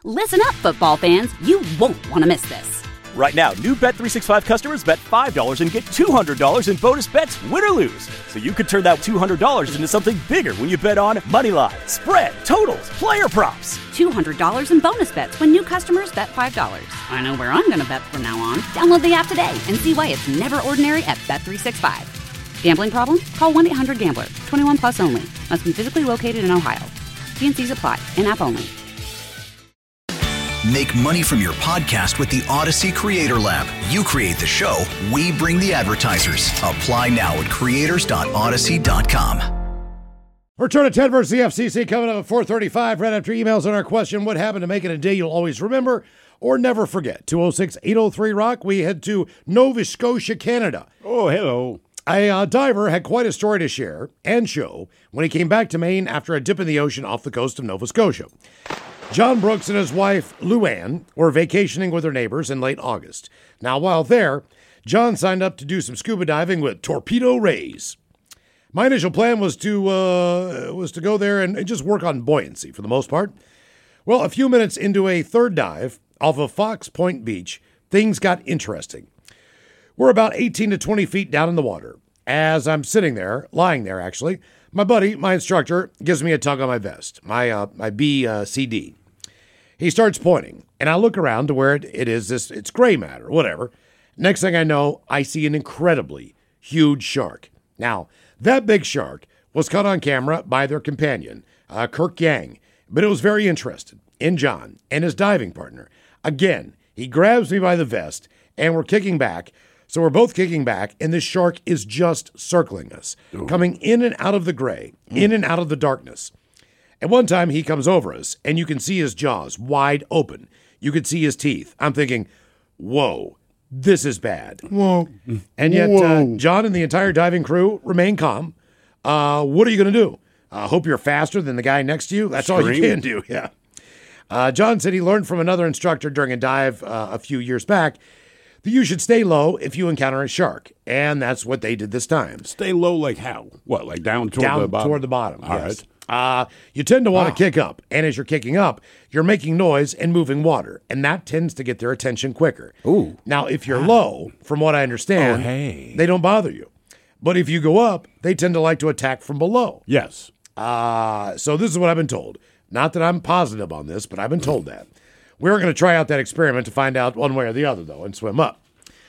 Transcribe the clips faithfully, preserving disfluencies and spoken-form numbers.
Listen up, football fans. You won't want to miss this. Right now, new Bet three sixty-five customers bet five dollars and get two hundred dollars in bonus bets, win or lose. So you could turn that two hundred dollars into something bigger when you bet on money line, spread, totals, player props. two hundred dollars in bonus bets when new customers bet five dollars. I know where I'm going to bet from now on. Download the app today and see why it's never ordinary at Bet three sixty-five. Gambling problem? Call one eight hundred gambler. twenty-one plus only. Must be physically located in Ohio. T and C's apply. In-app only. Make money from your podcast with the Odyssey Creator Lab. You create the show, we bring the advertisers. Apply now at creators dot odyssey dot com. Return to Ted versus the F C C coming up at four thirty-five, right after emails on our question, what happened to make it a day you'll always remember or never forget? two oh six, eight oh three, ROCK. We head to Nova Scotia, Canada. Oh, hello. A uh, diver had quite a story to share and show when he came back to Maine after a dip in the ocean off the coast of Nova Scotia. John Brooks and his wife, Luann, were vacationing with their neighbors in late August. Now, while there, John signed up to do some scuba diving with Torpedo Rays. My initial plan was to uh, was to go there and, and just work on buoyancy for the most part. Well, a few minutes into a third dive off of Fox Point Beach, things got interesting. We're about eighteen to twenty feet down in the water. As I'm sitting there, lying there actually, my buddy, my instructor, gives me a tug on my vest, my uh, my B C D. He starts pointing, and I look around to where it, it is, this it's gray matter, whatever. Next thing I know, I see an incredibly huge shark. Now, that big shark was caught on camera by their companion, uh, Kirk Yang, but it was very interested in John and his diving partner. Again, he grabs me by the vest, and we're kicking back. So we're both kicking back, and this shark is just circling us, Ooh. coming in and out of the gray, mm. in and out of the darkness. At one time, he comes over us, and you can see his jaws wide open. You can see his teeth. I'm thinking, whoa, this is bad. Whoa. And yet, uh, John and the entire diving crew remain calm. Uh, what are you going to do? Uh, hope you're faster than the guy next to you? That's Scream. all you can do, yeah. Uh, John said he learned from another instructor during a dive uh, a few years back that you should stay low if you encounter a shark, and that's what they did this time. Stay low like how? What, like down toward down the bottom? toward the bottom, All yes. right. Uh, you tend to want to Wow. kick up, and as you're kicking up, you're making noise and moving water, and that tends to get their attention quicker. Ooh. Now, if you're low, from what I understand, Oh, hey. they don't bother you. But if you go up, they tend to like to attack from below. Yes. Uh, so this is what I've been told. Not that I'm positive on this, but I've been told that. We're going to try out that experiment to find out one way or the other, though, and swim up.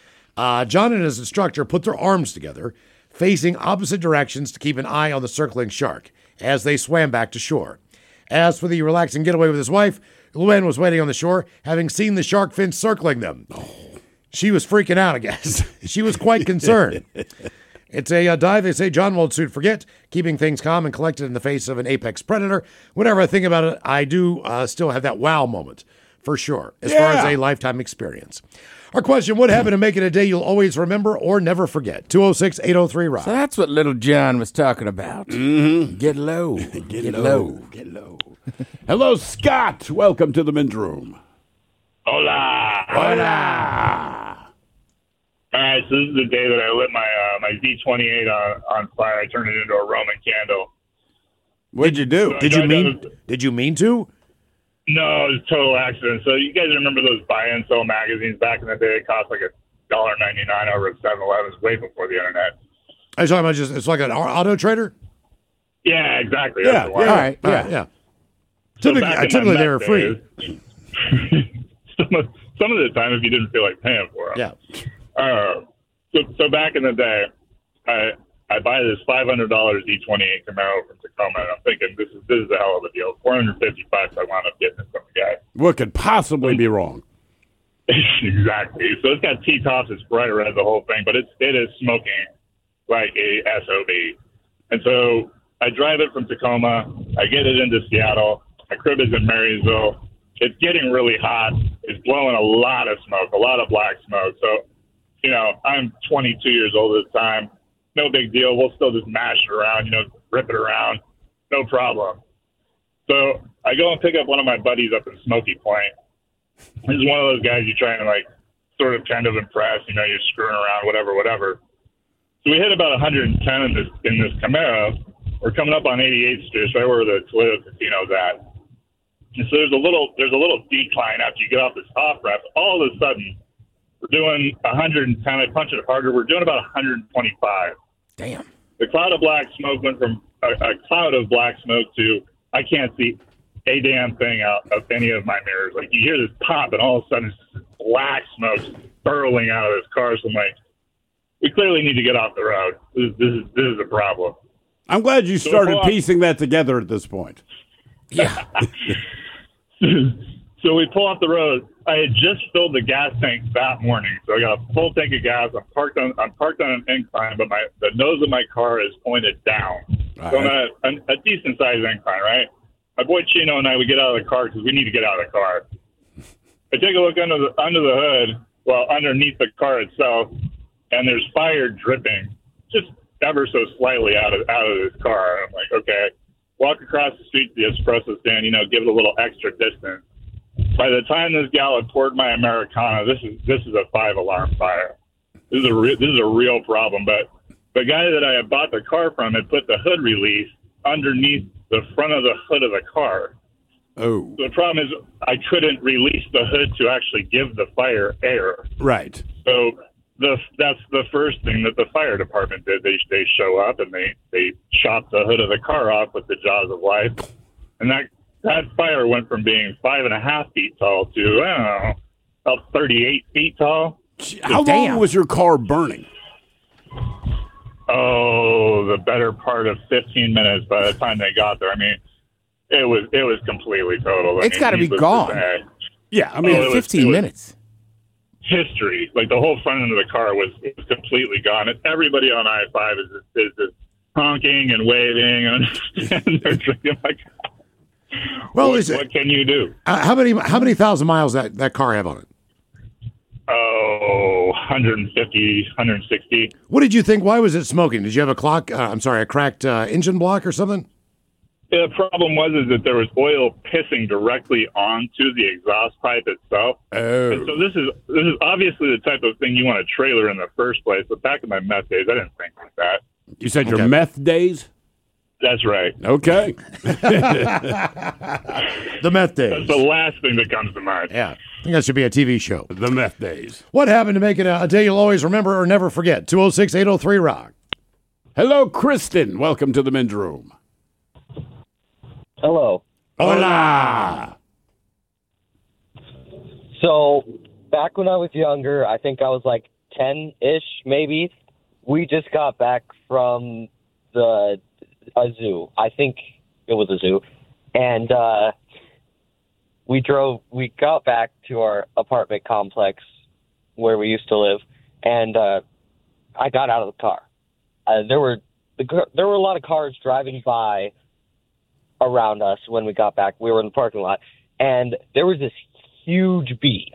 Uh, John and his instructor put their arms together, facing opposite directions to keep an eye on the circling shark as they swam back to shore. As for the relaxing getaway with his wife, Luann was waiting on the shore, having seen the shark fin circling them. Oh. She was freaking out, I guess. She was quite concerned. It's a uh, dive they say John won't soon forget, keeping things calm and collected in the face of an apex predator. Whenever I think about it, I do uh, still have that wow moment, for sure, as Yeah. far as a lifetime experience. Our question, what happened to make it a day you'll always remember or never forget? two oh six, eight oh three, ROCK. So that's what little John was talking about. Mm-hmm. Get low. Get, Get low. low. Get low. Hello, Scott. Welcome to the men's room. Hola. Hola. All right, so this is the day that I lit my uh, my Z twenty-eight on, on fire. I turned it into a Roman candle. What'd you do? So Did I you tried mean? to- Did you mean to? No, it was a total accident. So you guys remember those buy and sell magazines back in the day? It cost like a dollar ninety-nine over at seven eleven, way before the internet. Are you talking about just, it's like an auto trader? Yeah, exactly. Yeah, That's the one. yeah. All right, All yeah. right, yeah. So Typically, back uh, in typically my they were meth free. days- some, of, some of the time, if you didn't feel like paying for them. Yeah. Uh, so, so back in the day, I I buy this five hundred dollars Z twenty-eight Camaro from Tacoma, and I'm thinking this is this is a hell of a deal. four hundred fifty bucks. I wound up getting it from the guy. What could possibly be wrong? Exactly. So it's got T-tops. It's bright red, the whole thing, but it's it is smoking like a S O B. And so I drive it from Tacoma. I get it into Seattle. My crib is in Marysville. It's getting really hot. It's blowing a lot of smoke, a lot of black smoke. So, you know, I'm twenty-two years old at the time. No big deal. We'll still just mash it around, you know, rip it around. No problem. So I go and pick up one of my buddies up in Smoky Point. He's one of those guys you try and, like, sort of kind of impress. You know, you're screwing around, whatever, whatever. So we hit about one hundred ten in this, in this Camaro. We're coming up on eighty-eighth Street, right where the Toledo Casino's at. And so there's a little there's a little decline after you get off this off ramp. All of a sudden, we're doing one hundred ten. I punch it harder. We're doing about one hundred twenty-five. Damn. The cloud of black smoke went from a, a cloud of black smoke to I can't see a damn thing out of any of my mirrors. Like, you hear this pop, and all of a sudden, it's black smoke burling out of this car. So I'm like, we clearly need to get off the road. This, this is this is a problem. I'm glad you So started we'll- piecing that together at this point. Yeah. So we pull off the road. I had just filled the gas tank that morning, so I got a full tank of gas. I'm parked on I'm parked on an incline, but my the nose of my car is pointed down. All So I'm right. at a, a decent sized incline, right? My boy Chino and I, we get out of the car because we need to get out of the car. I take a look under the under the hood, well, underneath the car itself, and there's fire dripping just ever so slightly out of out of this car. I'm like, okay, walk across the street to the espresso stand, you know, give it a little extra distance. By the time this gal had poured my Americano, this is this is a five alarm fire. This is a re- this is a real problem. But the guy that I had bought the car from had put the hood release underneath the front of the hood of the car. Oh, The problem is I couldn't release the hood to actually give the fire air. right. So the that's the first thing that the fire department did. They they show up and they they chop the hood of the car off with the jaws of life, and that that fire went from being five and a half feet tall to I don't know about thirty-eight feet tall. How Damn. long was your car burning? Oh, the better part of fifteen minutes by the time they got there. I mean, it was it was completely total. I It's mean, gotta be needless to gone. say, Yeah, I Oh, mean, it was- fifteen it was- minutes. history. Like, the whole front end of the car was, was completely gone. And everybody on I five is is just honking and waving and they're drinking. Like, Well, what, is it- what can you do? Uh, how many how many thousand miles that, that car have on it? Oh, one hundred fifty, one hundred sixty. What did you think? Why was it smoking? Did you have a clock? Uh, I'm sorry, a cracked uh, engine block or something? The problem was is that there was oil pissing directly onto the exhaust pipe itself. oh, And so this is this is obviously the type of thing you want a trailer in the first place. But back in my meth days, I didn't think like that. you said your Okay. meth days? That's right. Okay. The meth days. That's the last thing that comes to mind. Yeah, I think that should be a T V show. The meth days. What happened to make it a, a day you'll always remember or never forget? two oh six, eight oh three, rock. Hello, Kristen. Welcome to the men's room. Hello. Hola. So back when I was younger, I think I was like ten-ish, maybe. We just got back from the a zoo. I think it was a zoo, and uh, we drove. We got back to our apartment complex where we used to live, and uh, I got out of the car. Uh, there were the, car- there were a lot of cars driving by around us when we got back. We were in the parking lot, and there was this huge bee.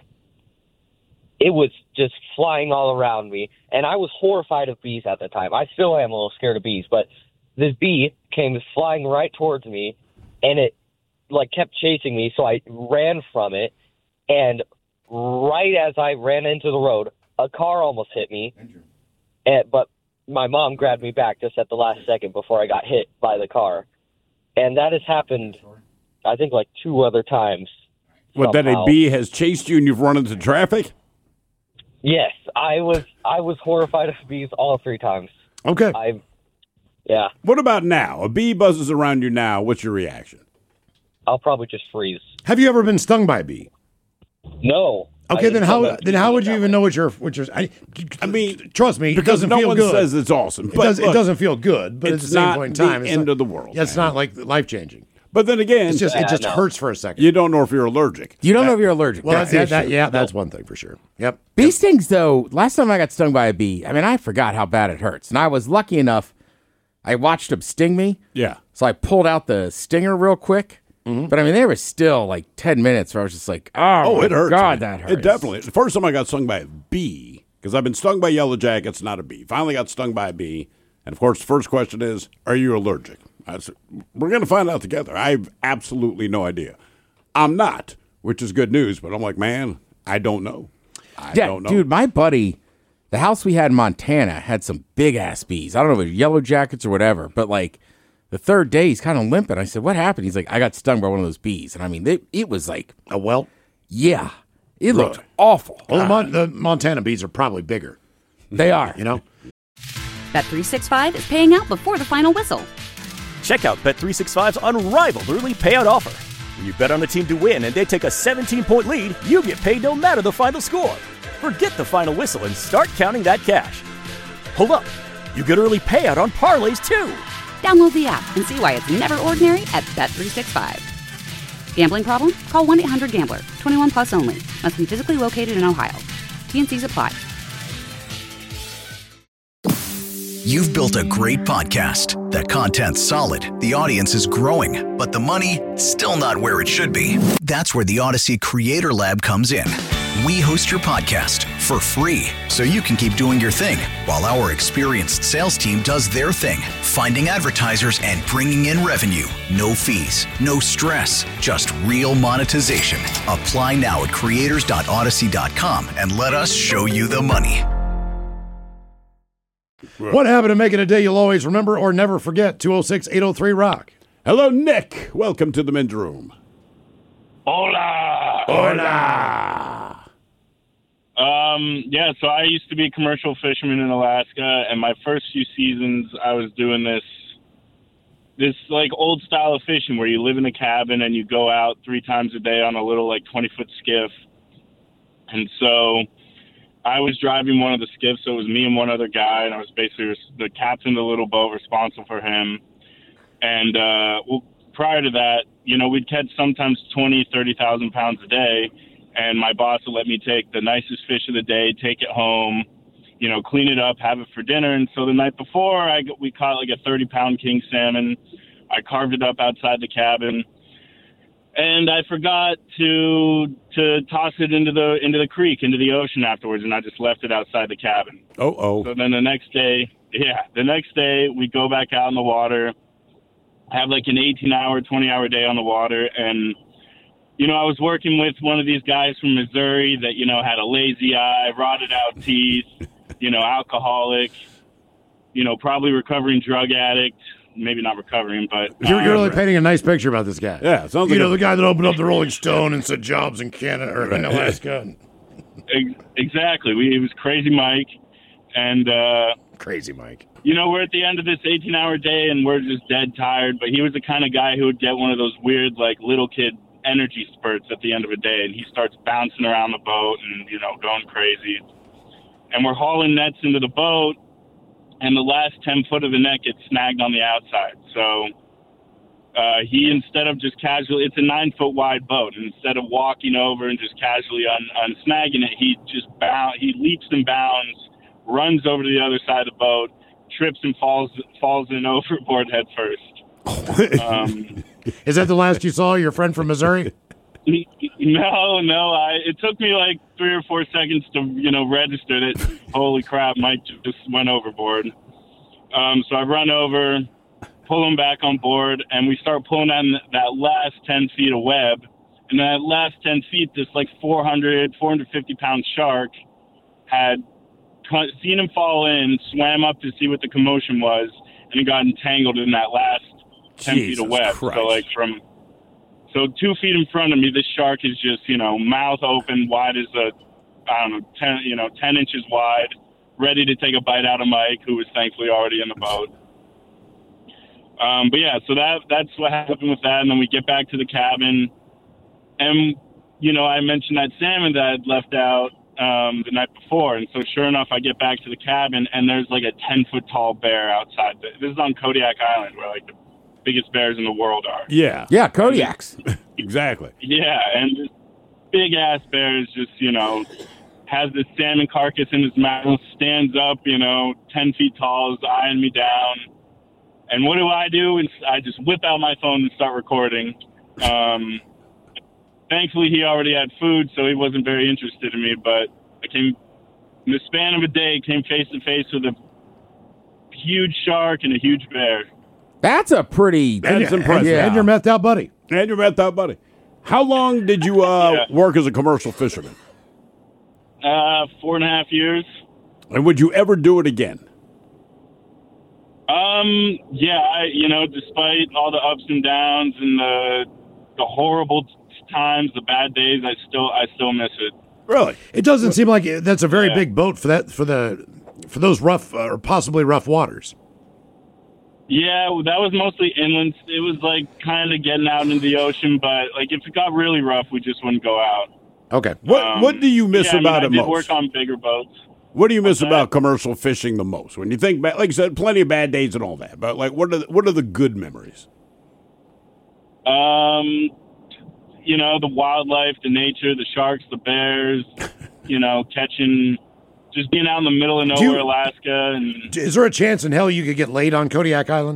It was just flying all around me, and I was horrified of bees at the time. I still am a little scared of bees, but this bee came flying right towards me, and it like kept chasing me, so I ran from it, and right as I ran into the road, a car almost hit me, and, but my mom grabbed me back just at the last second before I got hit by the car. And that has happened, I think, like two other times. What, that a somehow. bee has chased you and you've run into traffic? Yes, I was I was horrified of bees all three times. Okay. I, yeah, What about now? A bee buzzes around you now. What's your reaction? I'll probably just freeze. Have you ever been stung by a bee? No. I Okay, didn't then know how that then bees how did would you that even way. know what your what your I, I mean, trust me, it because doesn't no feel one good. says it's awesome. It, But does, it look, doesn't feel good, but at it's the same not point in the time, it's end not, of the world, Yeah, it's man. not like life changing. But then again, It's just it Yeah, just no. hurts for a second. you don't know if you're allergic. You don't know if you're allergic. well, That's that, the that, issue. yeah, that's one thing for sure. Yep. Bee stings, though, last time I got stung by a bee, I mean, I forgot how bad it hurts. And I was lucky enough, I watched them sting me. Yeah. So I pulled out the stinger real quick. Mm-hmm. But I mean, there was still like ten minutes where I was just like, oh, Oh, my it hurts. God, man. that hurts. It definitely. The first time I got stung by a bee, because I've been stung by yellow jackets, not a bee. Finally got stung by a bee. And of course, the first question is, are you allergic? I said, we're going to find out together. I have absolutely no idea. I'm not, which is good news. But I'm like, man, I don't know. I Yeah, don't know. dude, my buddy, the house we had in Montana had some big ass bees. I don't know if it was yellow jackets or whatever, but like The third day, he's kind of limping. I said, what happened? He's like, I got stung by one of those bees. And I mean, they, it was like, A welt? yeah, it looked Really? awful. Well, the, Mon- the Montana bees are probably bigger, They are. you know? Bet three sixty-five is paying out before the final whistle. Check out Bet three sixty-five's unrivaled early payout offer. When you bet on a team to win and they take a seventeen-point lead, you get paid no matter the final score. Forget the final whistle and start counting that cash. Hold up. You get early payout on parlays, too. Download the app and see why it's never ordinary at Bet three sixty-five. Gambling problem? Call one eight hundred gambler. twenty-one plus only. Must be physically located in Ohio. T N Cs apply. You've built a great podcast. The content's solid, the audience is growing, but the money, still not where it should be. That's where the Odyssey Creator Lab comes in. We host your podcast for free, so you can keep doing your thing, while our experienced sales team does their thing, finding advertisers and bringing in revenue. No fees, no stress, just real monetization. Apply now at creators dot odyssey dot com and let us show you the money. What happened to making a day you'll always remember or never forget? two oh six, eight oh three, rock. Hello, Nick. Welcome to the men's room. Hola. Hola. Um, yeah, so I used to be a commercial fisherman in Alaska, and my first few seasons I was doing this, this like old style of fishing where you live in a cabin and you go out three times a day on a little like twenty foot skiff. And so I was driving one of the skiffs, so it was me and one other guy, and I was basically the captain of the little boat, responsible for him. And uh, well, prior to that, you know, we'd catch sometimes twenty, thirty thousand pounds a day, and my boss would let me take the nicest fish of the day, take it home, you know, clean it up, have it for dinner. And so the night before, I we caught like a thirty pound king salmon. I carved it up outside the cabin. And I forgot to to toss it into the into the creek, into the ocean afterwards, and I just left it outside the cabin. Oh, oh. So then the next day, yeah, the next day we go back out in the water, have like an eighteen hour, twenty hour day on the water, and you know I was working with one of these guys from Missouri that you know had a lazy eye, rotted out teeth, you know, alcoholic, you know, probably recovering drug addict. Maybe not recovering, but You're, you're really uh, painting a nice picture about this guy. Yeah, sounds You like know, a- the guy that opened up the Rolling Stone and said jobs in Canada or in Alaska. ex- exactly. We, it was Crazy Mike, and uh, Crazy Mike. you know we're at the end of this eighteen hour day, and we're just dead tired. But he was the kind of guy who would get one of those weird, like little kid energy spurts at the end of a day, and he starts bouncing around the boat and you know going crazy. And we're hauling nets into the boat. And the last ten foot of the net gets snagged on the outside. So uh, he, instead of just casually, it's a nine foot wide boat. And instead of walking over and just casually un, unsnagging it, he just bound, he leaps and bounds, runs over to the other side of the boat, trips and falls falls in overboard head first. Um, Is that the last you saw, your friend from Missouri? No, no. I, it took me like three or four seconds to, you know, register that, holy crap, Mike just went overboard. Um, so I run over, pull him back on board, and we start pulling on that last ten feet of web. And that last ten feet, this like four hundred, four hundred fifty pound shark had cut, seen him fall in, swam up to see what the commotion was, and it got entangled in that last ten Jesus feet of web. Christ. So like from... So two feet in front of me, this shark is just, you know, mouth open, wide as a, I don't know, ten, you know, ten inches wide, ready to take a bite out of Mike, who was thankfully already in the boat. Um, but yeah, so that that's what happened with that, and then we get back to the cabin, and you know, I mentioned that salmon that I'd left out um, the night before, and so sure enough, I get back to the cabin, and there's like a ten foot tall bear outside. The, this is on Kodiak Island, where like the biggest bears in the world are. Yeah. Yeah, Kodiaks. Exactly. Yeah, and this big ass bear is just, you know, has this salmon carcass in his mouth, stands up, you know, ten feet tall, is eyeing me down. And what do I do? And I just whip out my phone and start recording. Um, thankfully, he already had food, so he wasn't very interested in me. But I came, in the span of a day, came face to face with a huge shark and a huge bear. That's a pretty... That's and, impressive. And, and your methed out buddy. And your met out buddy. How long did you uh, Yeah. work as a commercial fisherman? Uh, four and a half years. And would you ever do it again? Um, yeah, I, you know, despite all the ups and downs and the the horrible times, the bad days, I still I still miss it. Really? It doesn't seem like that's a very Yeah. big boat for that for the for those rough uh, or possibly rough waters. Yeah, that was mostly inland. It was like kind of getting out into the ocean, but like if it got really rough, we just wouldn't go out. Okay. What Um, What do you miss yeah, about I mean, it I did most? work on bigger boats. What do you miss What's about that? commercial fishing the most? When you think back, like you said, plenty of bad days and all that, but like, what are the, what are the good memories? Um, you know, the wildlife, the nature, the sharks, the bears. You know, catching, just being out in the middle of Do nowhere, you- Alaska, and Is there a chance in hell you could get laid on Kodiak Island?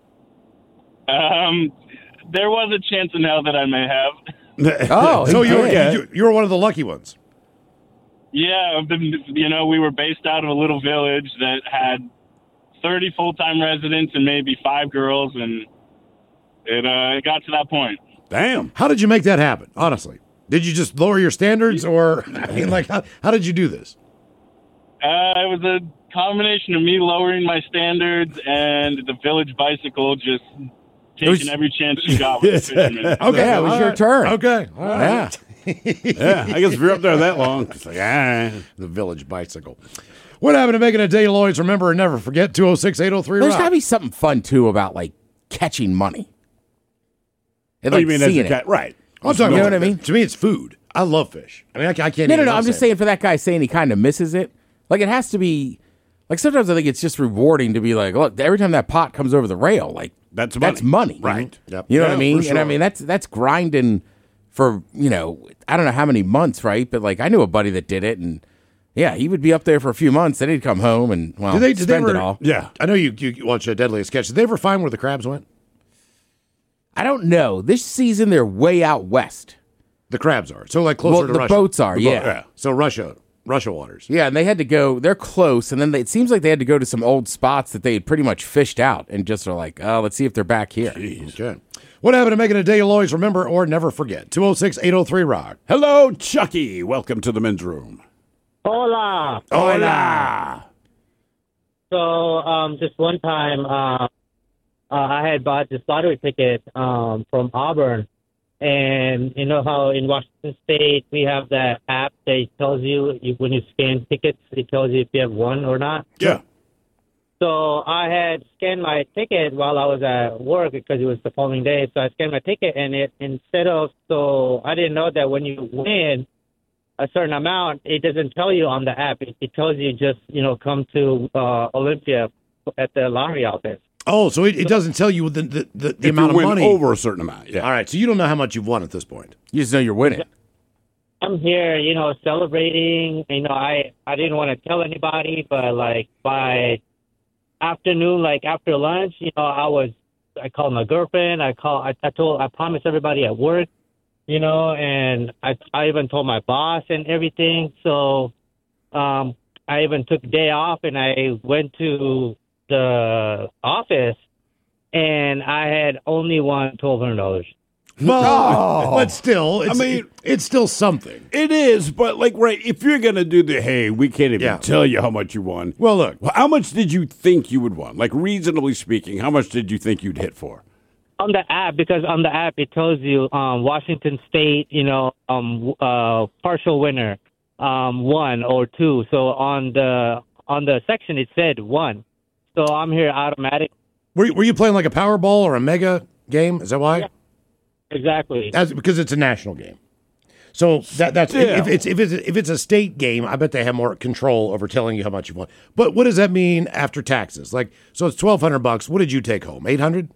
um, there was a chance in hell that I may have. Oh, So he you were, did. you, you were one of the lucky ones. Yeah, the, you know, we were based out of a little village that had thirty full-time residents and maybe five girls, and it uh, it got to that point. Damn. How did you make that happen? Honestly, did you just lower your standards, or I mean, like, how, how did you do this? Uh, it was a combination of me lowering my standards and the village bicycle just taking was- every chance she got with the fishermen. Okay, Yeah, it was all your right. turn. Okay, all right. Yeah. Yeah, I guess if you're up there that long, it's like, ah. The village bicycle. What happened to making a day, Lloyd's? Remember and never forget. two oh six, eight oh three There's rock. got to be something fun too about like catching money. And, Oh, like, you mean as seeing a it. cat? Right. I'm talking You know about, what I mean? To me, it's food. I love fish. I mean, I, I can't. No, even no, no. I'm else just say it. saying for that guy saying he kind of misses it. Like it has to be. Like sometimes I think it's just rewarding to be like, look, every time that pot comes over the rail, like That's that's money. money, Right. Yep. You know Yeah, what I mean? for And I sure. mean that's that's grinding for you know I don't know how many months, right? But like I knew a buddy that did it, and yeah, he would be up there for a few months, then he'd come home and well Did they, did they spend ever, it all. Yeah. I know you, you watch uh, Deadliest Catch. Did they ever find where the crabs went? I don't know. This season they're way out west. The crabs are. So, like, closer Well, to the Russia. boats are, The boat- yeah. So, Russia. Russia waters. Yeah, and they had to go. They're close, and then they, it seems like they had to go to some old spots that they had pretty much fished out, and just are like, oh, let's see if they're back here. Okay. What happened to making a day you'll always remember or never forget? two oh six, eight oh three, rock. Hello, Chucky. Welcome to the men's room. Hola. Hola. So, um, just one time, uh, uh, I had bought this lottery ticket um, from Auburn, and you know how in Washington State we have that app that tells you, you when you scan tickets, it tells you if you have won or not. Yeah. So I had scanned my ticket while I was at work because it was the following day. So I scanned my ticket, and it instead of so I didn't know that when you win a certain amount, it doesn't tell you on the app. It, it tells you just you know come to uh, Olympia at the lottery office. Oh, so it, it doesn't tell you the, the, the, the If amount you of win money. over a certain amount. Yeah. All right, so you don't know how much you've won at this point. You just know you're winning. I'm here, you know, celebrating. You know, I I didn't want to tell anybody, but like by afternoon, like after lunch, you know, I was I called my girlfriend. I call I, I told I promised everybody at work, you know, and I I even told my boss and everything. So, um, I even took a day off and I went to the office, and I had only won twelve hundred dollars. Well, but still, it's, I mean- it's still something. It is, but like, right, if you're going to do the, hey, we can't even Yeah. tell you how much you won. Well, look, Well, how much did you think you would won? Like, reasonably speaking, how much did you think you'd hit for? On the app, because on the app it tells you um, Washington State, you know, um, uh, partial winner, um, one or two. So on the on the section it said one. So I'm here automatic. were you, were you playing like a Powerball or a Mega game? Is that why? Yeah. Exactly. As, because it's a national game. So that that's if, Still. if it's if it's if it's a state game, I bet they have more control over telling you how much you won. But what does that mean after taxes? Like, so it's twelve hundred bucks. What did you take home? Eight hundred.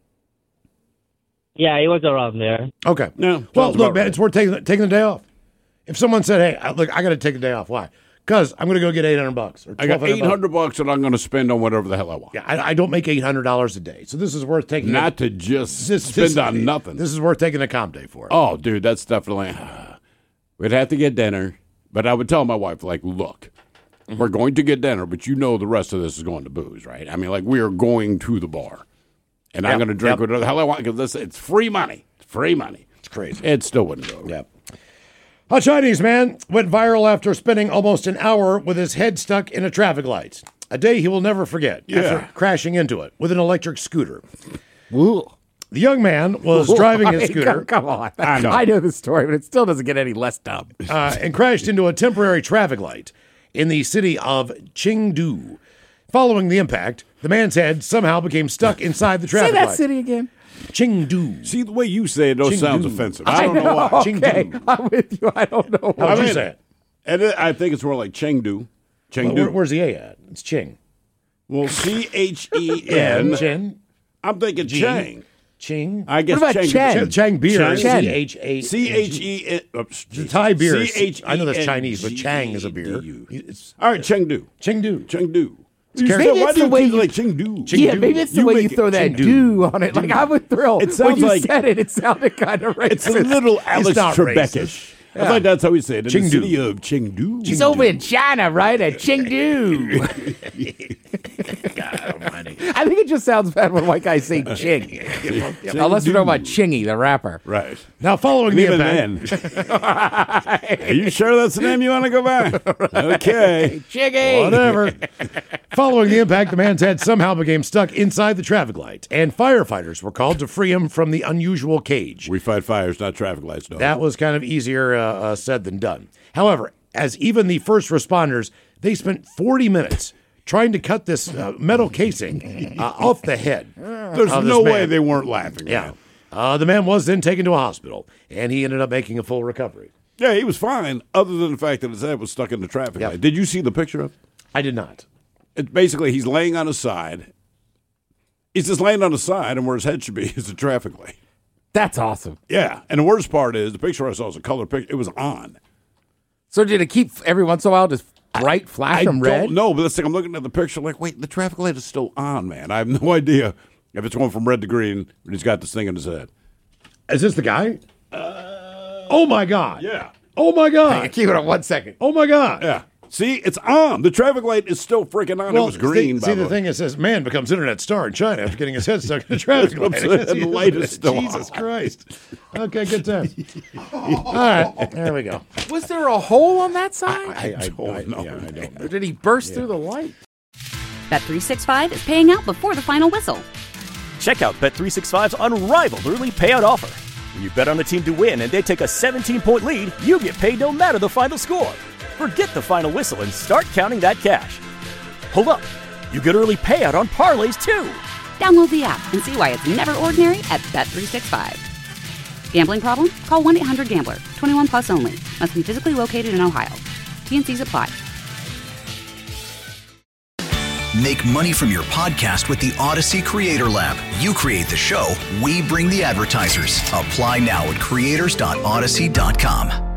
Yeah, it was around there. Okay. Yeah, Well, sounds look, about man, right. it's worth taking taking the day off. If someone said, "Hey, I- look, I got to take the day off," why? Because I'm going to go get eight hundred bucks or I got twelve hundred eight hundred bucks that I'm going to spend on whatever the hell I want. Yeah, I, I don't make eight hundred dollars a day, so this is worth taking. Not a, to just this, spend this- on nothing. This is worth taking a comp day for. Oh, dude, that's definitely. We'd have to get dinner, but I would tell my wife, like, look, we're going to get dinner, but you know the rest of this is going to booze, right? I mean, like, we are going to the bar, and I'm Yep, going to drink yep. whatever the hell I want because it's free money. It's free money. It's crazy. It still wouldn't go. Yep. A Chinese man went viral after spending almost an hour with his head stuck in a traffic light. A day he will never forget Yeah. after crashing into it with an electric scooter. Ooh. The young man was driving I his mean, scooter. Come, come on. I know. I know the story, but it still doesn't get any less dumb. uh, and crashed into a temporary traffic light in the city of Chengdu. Following the impact, the man's head somehow became stuck inside the Say traffic that light. city again. Chengdu. See, the way you say it, those Chengdu. sounds offensive. I don't know, know why. Okay, Chengdu. I'm with you. I don't know How why. would you mean, say it? And it, I think it's more like Chengdu. Chengdu. Where, where's the A at? It's Ching. Well, C H E N. Chen. I'm thinking G. Chang. Ching. I guess What about Chang. Chen? Chang beer. Chang. C H A. C H E N. The Thai beer. C H E N. I know that's Chinese, but Chang is a beer. It's All right, Chengdu. Chengdu. Chengdu. Maybe So it's why do the you way keep you- like Chengdu? Yeah, maybe it's the You way make you it throw that Chengdu. do on it. Like, I would throw. It when sounds you like- said it, it sounded kind of racist. It's a little Alex not Trebek-ish. I think that's how we say it. In Chengdu. the city of Chengdu. He's over in China, right? At Chengdu. I think it just sounds bad when white guys say Ching. Unless we're talking about Chingy, the rapper. Right. Now, following the Even impact, then. Are you sure that's the name you want to go by? Okay. Chiggy. whatever. Following the impact, the man's head somehow became stuck inside the traffic light, and firefighters were called to free him from the unusual cage. We fight fires, not traffic lights, dog. That was kind of easier uh, uh, said than done. However, as even the first responders, they spent forty minutes trying to cut this uh, metal casing uh, off the head. There's of this no man. way they weren't laughing. Yeah. man. Uh, the man was then taken to a hospital, and he ended up making a full recovery. Yeah, he was fine, other than the fact that his head was stuck in the traffic Yep. light. Did you see the picture of it? I did not. It's basically, he's laying on his side. He's just laying on his side, and where his head should be is the traffic light. That's awesome. Yeah, and the worst part is, the picture I saw was a color picture. It was on. So did it keep every once in a while just bright flash I from red? don't know, but that's the thing. I'm looking at the picture like, wait, the traffic light is still on, man. I have no idea if it's going from red to green, but he's got this thing in his head. Is this the guy? Uh, oh, my God. Yeah. Oh, my God. Keep it on one second. Oh, my God. Yeah. See, it's on. The traffic light is still freaking on. It was green. See, by see the way. thing is, says man becomes internet star in China after getting his head stuck in the traffic light. That's what I'm saying. The light is still Jesus on. Christ. Okay, good time. All right, there we go. Was there a hole on that side? I, I, don't I, know. yeah, I don't know. Or did he burst through the light? Bet three sixty-five is paying out before the final whistle. Check out Bet three sixty-five's unrivaled early payout offer. When you bet on a team to win and they take a seventeen-point lead, you get paid no matter the final score. Forget the final whistle and start counting that cash. Hold up. You get early payout on parlays, too. Download the app and see why it's never ordinary at Bet three sixty-five. Gambling problem? Call one eight hundred gambler. twenty-one plus only. Must be physically located in Ohio. T and C's apply. Make money from your podcast with the Odyssey Creator Lab. You create the show, we bring the advertisers. Apply now at creators dot odyssey dot com.